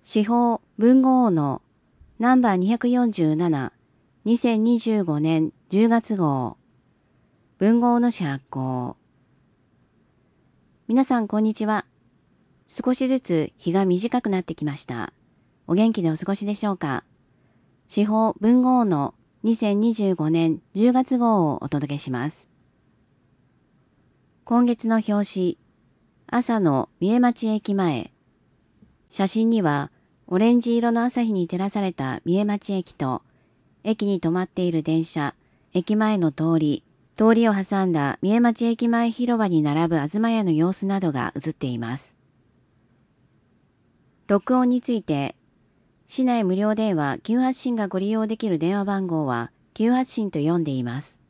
司法文豪王のナンバー247、2025年10月号。文豪の詩発行。皆さんこんにちは。少しずつ日が短くなってきました。お元気でお過ごしでしょうか。司法文豪の2025年10月号をお届けします。今月の表紙、朝の三重町駅前。写真にはオレンジ色の朝日に照らされた三重町駅と、駅に止まっている電車、駅前の通りを挟んだ三重町駅前広場に並ぶ東屋の様子などが映っています。録音について、市内無料電話急発信がご利用できる電話番号は急発信と読んでいます。